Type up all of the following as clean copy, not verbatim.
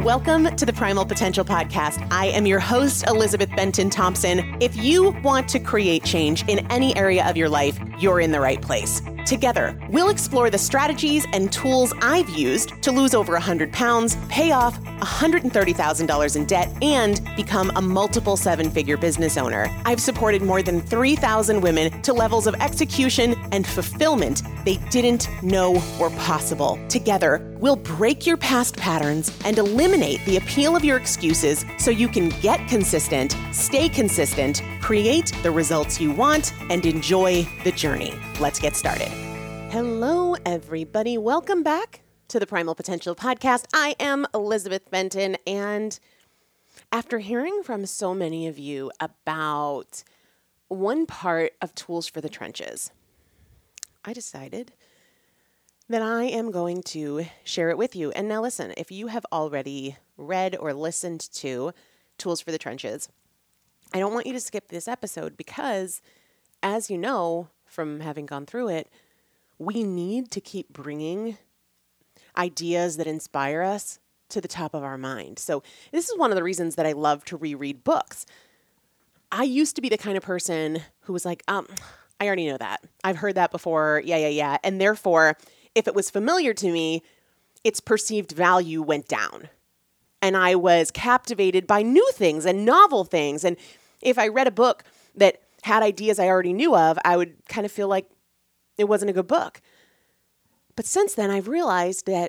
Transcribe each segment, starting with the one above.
Welcome to the Primal Potential Podcast. I am your host, Elizabeth Benton Thompson. If you want to create change in any area of your life, you're in the right place. Together, we'll explore the strategies and tools I've used to lose over 100 pounds, pay off $130,000 in debt, and become a multiple seven-figure business owner. I've supported more than 3,000 women to levels of execution and fulfillment they didn't know were possible. Together, we'll break your past patterns and eliminate the appeal of your excuses so you can get consistent, stay consistent, create the results you want, and enjoy the journey. Let's get started. Hello, everybody. Welcome back to the Primal Potential Podcast. I am Elizabeth Benton, and after hearing from so many of you about one part of Tools for the Trenches, I decided that I am going to share it with you. And now listen, if you have already read or listened to Tools for the Trenches, I don't want you to skip this episode because, as you know from having gone through it, we need to keep bringing ideas that inspire us to the top of our mind. So this is one of the reasons that I love to reread books. I used to be the kind of person who was like, I already know that. I've heard that before. Yeah. And therefore, if it was familiar to me, its perceived value went down. And I was captivated by new things and novel things. And if I read a book that had ideas I already knew of, I would kind of feel like it wasn't a good book. But since then, I've realized that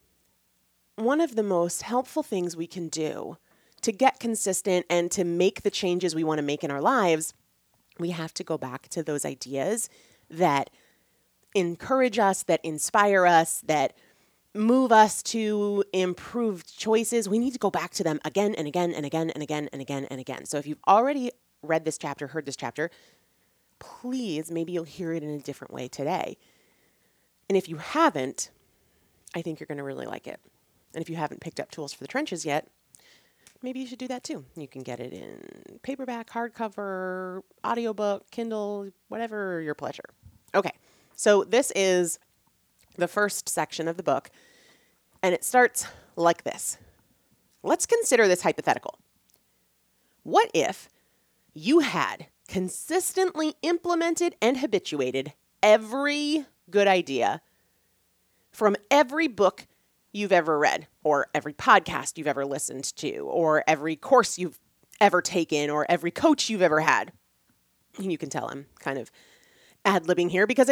one of the most helpful things we can do to get consistent and to make the changes we want to make in our lives, we have to go back to those ideas that encourage us, that inspire us, that move us to improved choices. We need to go back to them again and again and again and again and again and again. So if you've already read this chapter, heard this chapter, please, maybe you'll hear it in a different way today. And if you haven't, I think you're going to really like it. And if you haven't picked up Tools for the Trenches yet, maybe you should do that too. You can get it in paperback, hardcover, audiobook, Kindle, whatever your pleasure. Okay, so this is the first section of the book, and it starts like this. Let's consider this hypothetical. What if you had consistently implemented and habituated every good idea from every book you've ever read, or every podcast you've ever listened to, or every course you've ever taken, or every coach you've ever had? And you can tell I'm kind of ad-libbing here because I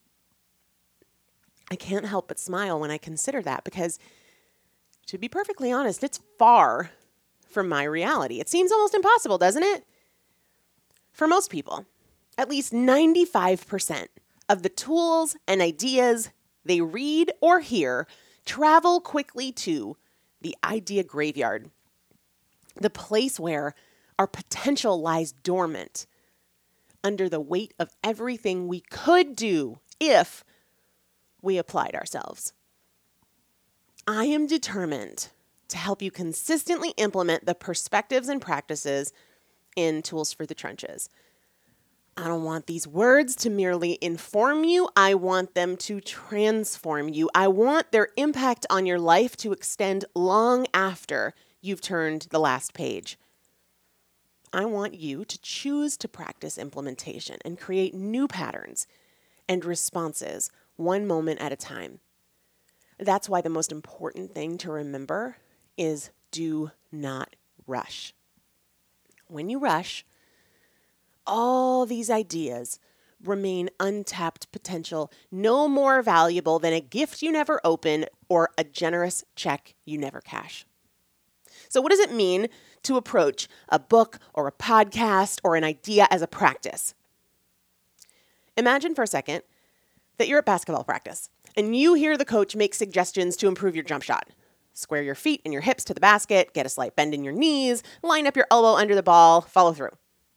can't help but smile when I consider that because, to be perfectly honest, it's far from my reality. It seems almost impossible, doesn't it? For most people, at least 95% of the tools and ideas they read or hear travel quickly to the idea graveyard, the place where our potential lies dormant under the weight of everything we could do if we applied ourselves. I am determined to help you consistently implement the perspectives and practices in Tools for the Trenches. I don't want these words to merely inform you. I want them to transform you. I want their impact on your life to extend long after you've turned the last page. I want you to choose to practice implementation and create new patterns and responses one moment at a time. That's why the most important thing to remember is do not rush. When you rush, all these ideas remain untapped potential, no more valuable than a gift you never open or a generous check you never cash. So what does it mean to approach a book or a podcast or an idea as a practice? Imagine for a second that you're at basketball practice and you hear the coach make suggestions to improve your jump shot. Square your feet and your hips to the basket, get a slight bend in your knees, line up your elbow under the ball, follow through.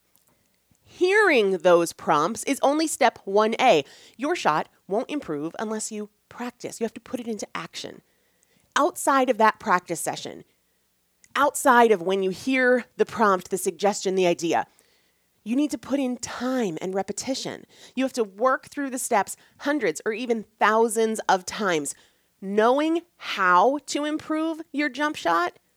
Hearing those prompts is only step 1A. Your shot won't improve unless you practice. You have to put it into action. Outside of that practice session, outside of when you hear the prompt, the suggestion, the idea, you need to put in time and repetition. You have to work through the steps hundreds or even thousands of times. Knowing how to improve your jump shot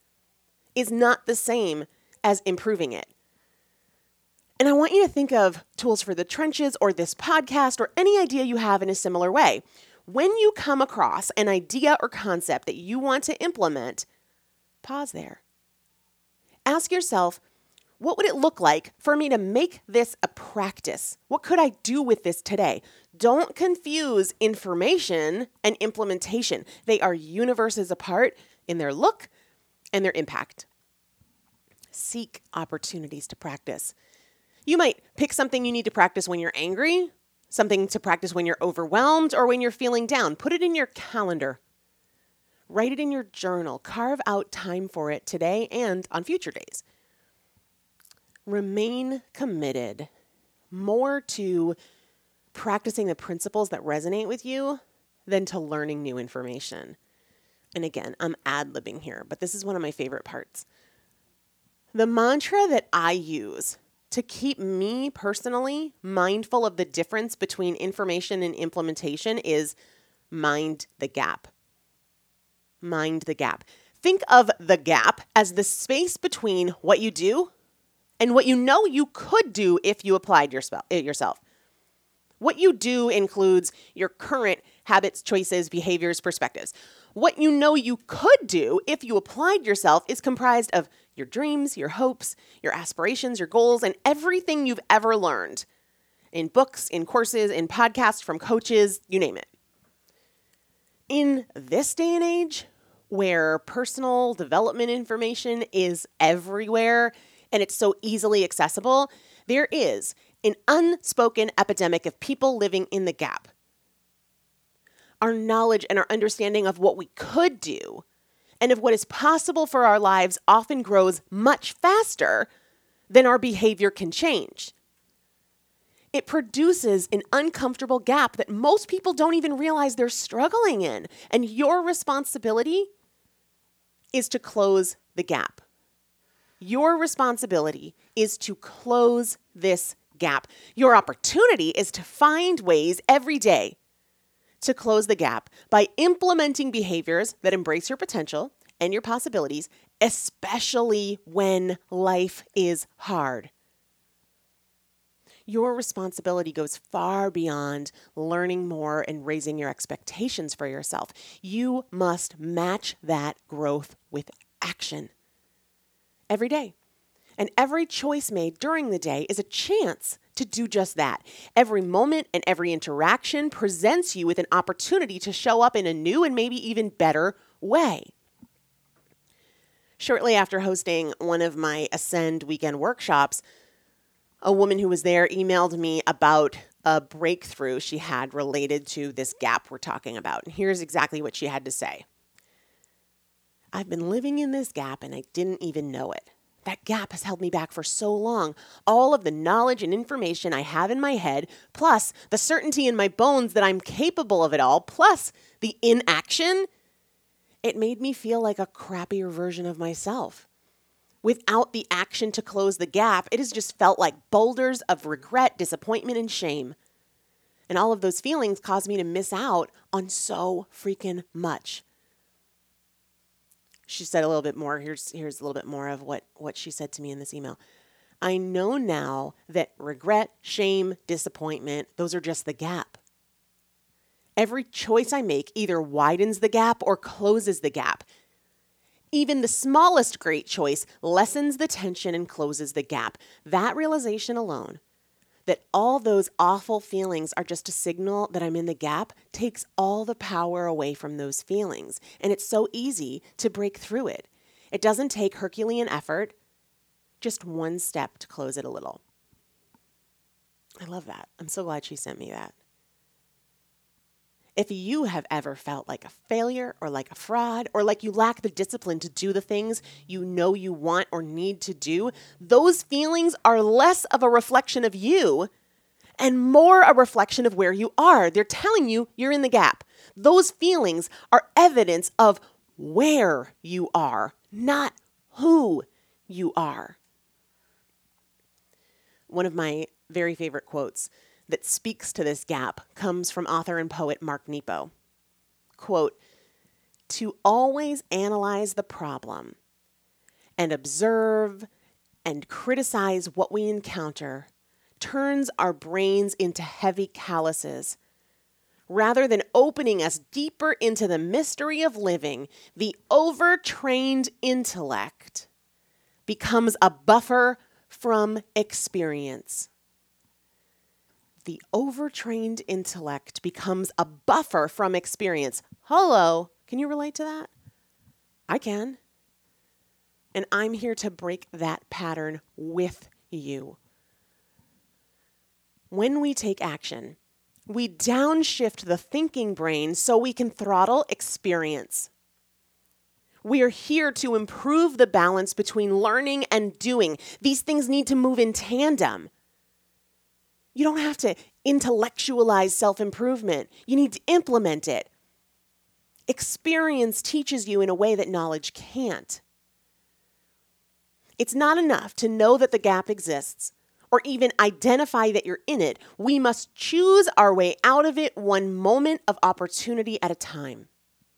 is not the same as improving it. And I want you to think of Tools for the Trenches or this podcast or any idea you have in a similar way. When you come across an idea or concept that you want to implement, pause there. Ask yourself, what would it look like for me to make this a practice? What could I do with this today? Don't confuse information and implementation. They are universes apart in their look and their impact. Seek opportunities to practice. You might pick something you need to practice when you're angry, something to practice when you're overwhelmed, or when you're feeling down. Put it in your calendar. Write it in your journal. Carve out time for it today and on future days. Remain committed more to practicing the principles that resonate with you than to learning new information. And again, I'm ad-libbing here, but this is one of my favorite parts. The mantra that I use to keep me personally mindful of the difference between information and implementation is mind the gap. Mind the gap. Think of the gap as the space between what you do and what you know you could do if you applied yourself. What you do includes your current habits, choices, behaviors, perspectives. What you know you could do if you applied yourself is comprised of your dreams, your hopes, your aspirations, your goals, and everything you've ever learned in books, in courses, in podcasts, from coaches, you name it. In this day and age, where personal development information is everywhere and it's so easily accessible, there is an unspoken epidemic of people living in the gap. Our knowledge and our understanding of what we could do and of what is possible for our lives often grows much faster than our behavior can change. It produces an uncomfortable gap that most people don't even realize they're struggling in. And your responsibility is to close the gap. Your responsibility is to close this gap. Your opportunity is to find ways every day to close the gap by implementing behaviors that embrace your potential and your possibilities, especially when life is hard. Your responsibility goes far beyond learning more and raising your expectations for yourself. You must match that growth with action every day. And every choice made during the day is a chance to do just that. Every moment and every interaction presents you with an opportunity to show up in a new and maybe even better way. Shortly after hosting one of my Ascend weekend workshops, a woman who was there emailed me about a breakthrough she had related to this gap we're talking about. And here's exactly what she had to say. I've been living in this gap and I didn't even know it. That gap has held me back for so long. All of the knowledge and information I have in my head, plus the certainty in my bones that I'm capable of it all, plus the inaction, it made me feel like a crappier version of myself. Without the action to close the gap, it has just felt like boulders of regret, disappointment, and shame. And all of those feelings caused me to miss out on so freaking much. She said a little bit more. Here's a little bit more of what she said to me in this email. I know now that regret, shame, disappointment, those are just the gap. Every choice I make either widens the gap or closes the gap. Even the smallest great choice lessens the tension and closes the gap. That realization alone, that all those awful feelings are just a signal that I'm in the gap, takes all the power away from those feelings. And it's so easy to break through it. It doesn't take Herculean effort, just one step to close it a little. I love that. I'm so glad she sent me that. If you have ever felt like a failure or like a fraud or like you lack the discipline to do the things you know you want or need to do, those feelings are less of a reflection of you and more a reflection of where you are. They're telling you you're in the gap. Those feelings are evidence of where you are, not who you are. One of my very favorite quotes that speaks to this gap comes from author and poet Mark Nepo. Quote, to always analyze the problem and observe and criticize what we encounter turns our brains into heavy calluses. Rather than opening us deeper into the mystery of living, the overtrained intellect becomes a buffer from experience. The overtrained intellect becomes a buffer from experience. Hello, can you relate to that? I can. And I'm here to break that pattern with you. When we take action, we downshift the thinking brain so we can throttle experience. We are here to improve the balance between learning and doing. These things need to move in tandem. You don't have to intellectualize self-improvement. You need to implement it. Experience teaches you in a way that knowledge can't. It's not enough to know that the gap exists or even identify that you're in it. We must choose our way out of it one moment of opportunity at a time.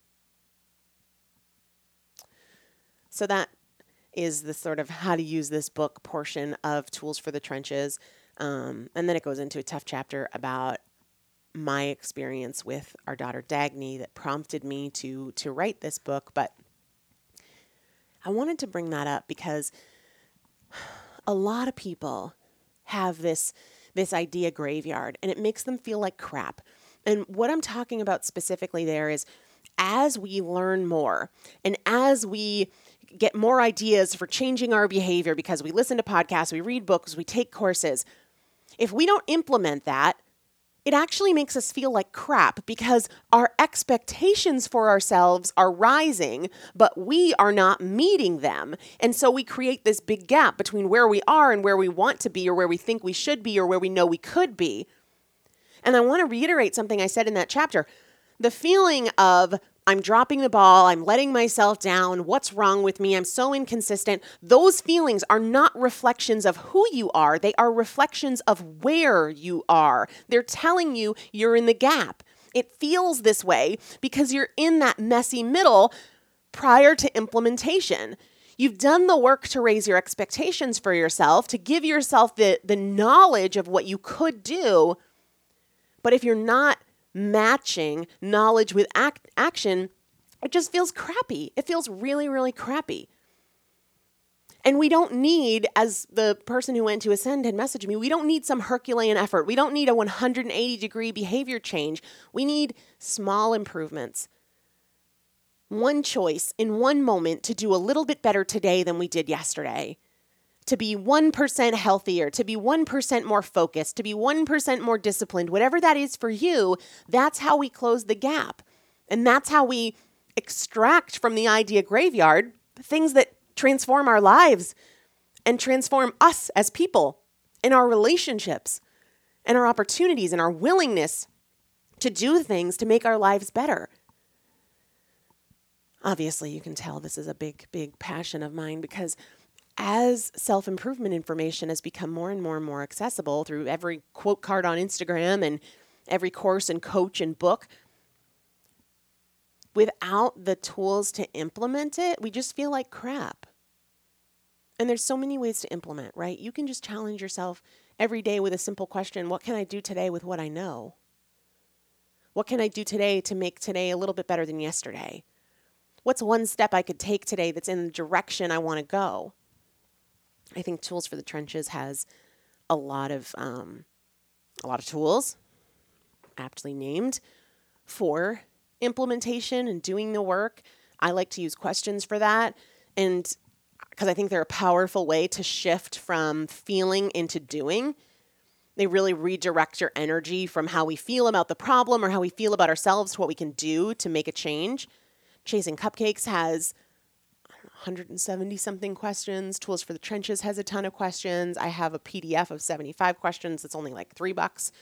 So that is the sort of how to use this book portion of Tools for the Trenches. And then it goes into a tough chapter about my experience with our daughter Dagny that prompted me to write this book. But I wanted to bring that up because a lot of people have this idea graveyard, and it makes them feel like crap. And what I'm talking about specifically there is as we learn more and as we get more ideas for changing our behavior because we listen to podcasts, we read books, we take courses, if we don't implement that, it actually makes us feel like crap because our expectations for ourselves are rising, but we are not meeting them. And so we create this big gap between where we are and where we want to be or where we think we should be or where we know we could be. And I want to reiterate something I said in that chapter. The feeling of I'm dropping the ball, I'm letting myself down, what's wrong with me, I'm so inconsistent. Those feelings are not reflections of who you are. They are reflections of where you are. They're telling you you're in the gap. It feels this way because you're in that messy middle prior to implementation. You've done the work to raise your expectations for yourself, to give yourself the knowledge of what you could do. But if you're not matching knowledge with action, it just feels crappy. It feels really, really crappy. And we don't need, as the person who went to Ascend had messaged me, we don't need some Herculean effort. We don't need a 180-degree behavior change. We need small improvements. One choice in one moment to do a little bit better today than we did yesterday. To be 1% healthier, to be 1% more focused, to be 1% more disciplined, whatever that is for you, that's how we close the gap. And that's how we extract from the idea graveyard things that transform our lives and transform us as people in our relationships and our opportunities and our willingness to do things to make our lives better. Obviously, you can tell this is a big, big passion of mine because as self-improvement information has become more and more and more accessible through every quote card on Instagram and every course and coach and book, without the tools to implement it, we just feel like crap. And there's so many ways to implement, right? You can just challenge yourself every day with a simple question. What can I do today with what I know? What can I do today to make today a little bit better than yesterday? What's one step I could take today that's in the direction I want to go? I think Tools for the Trenches has a lot of tools, aptly named, for implementation and doing the work. I like to use questions for that, and because I think they're a powerful way to shift from feeling into doing. They really redirect your energy from how we feel about the problem or how we feel about ourselves to what we can do to make a change. Chasing Cupcakes has 170 something questions. Tools for the Trenches has a ton of questions. I have a PDF of 75 questions. It's only like $3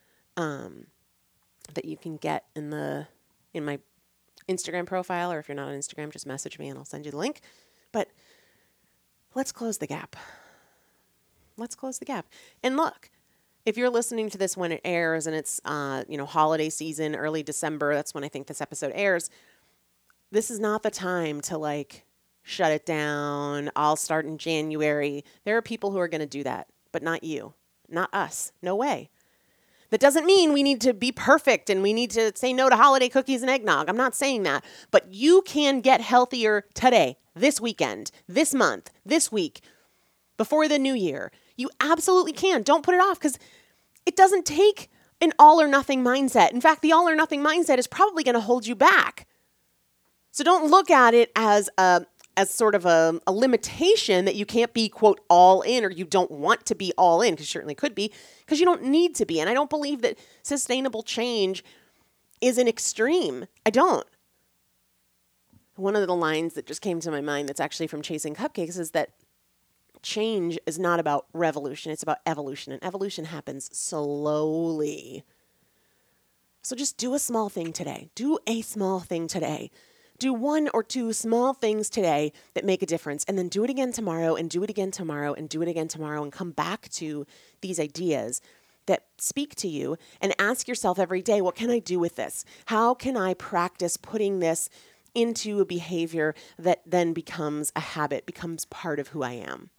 that you can get in my Instagram profile, or if you're not on Instagram, just message me and I'll send you the link. But let's close the gap. Let's close the gap. And look, if you're listening to this when it airs and it's holiday season, early December, that's when I think this episode airs. This is not the time to shut it down, I'll start in January. There are people who are going to do that, but not you, not us. No way. That doesn't mean we need to be perfect and we need to say no to holiday cookies and eggnog. I'm not saying that. But you can get healthier today, this weekend, this month, this week, before the new year. You absolutely can. Don't put it off because it doesn't take an all or nothing mindset. In fact, the all or nothing mindset is probably going to hold you back. So don't look at it as sort of a limitation that you can't be, quote, all in, or you don't want to be all in, because you certainly could be, because you don't need to be. And I don't believe that sustainable change is an extreme. I don't. One of the lines that just came to my mind that's actually from Chasing Cupcakes is that change is not about revolution, it's about evolution. And evolution happens slowly. So just do a small thing today. Do a small thing today. Do one or two small things today that make a difference, and then do it again tomorrow, and do it again tomorrow, and do it again tomorrow, and come back to these ideas that speak to you and ask yourself every day, what can I do with this? How can I practice putting this into a behavior that then becomes a habit, becomes part of who I am?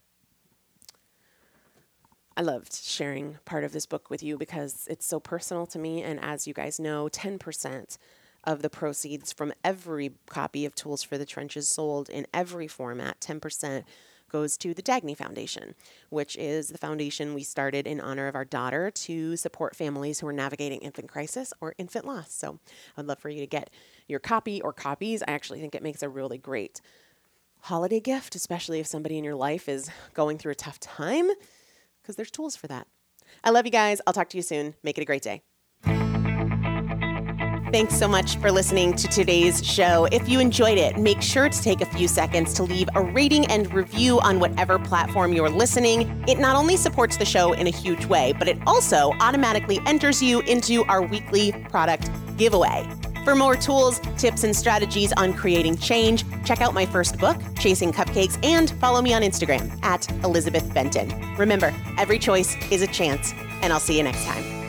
I loved sharing part of this book with you because it's so personal to me, and as you guys know, 10% of the proceeds from every copy of Tools for the Trenches sold in every format, 10% goes to the Dagny Foundation, which is the foundation we started in honor of our daughter to support families who are navigating infant crisis or infant loss. So I'd love for you to get your copy or copies. I actually think it makes a really great holiday gift, especially if somebody in your life is going through a tough time, because there's tools for that. I love you guys. I'll talk to you soon. Make it a great day. Thanks so much for listening to today's show. If you enjoyed it, make sure to take a few seconds to leave a rating and review on whatever platform you're listening. It not only supports the show in a huge way, but it also automatically enters you into our weekly product giveaway. For more tools, tips, and strategies on creating change, check out my first book, Chasing Cupcakes, and follow me on Instagram @ElizabethBenton. Remember, every choice is a chance, and I'll see you next time.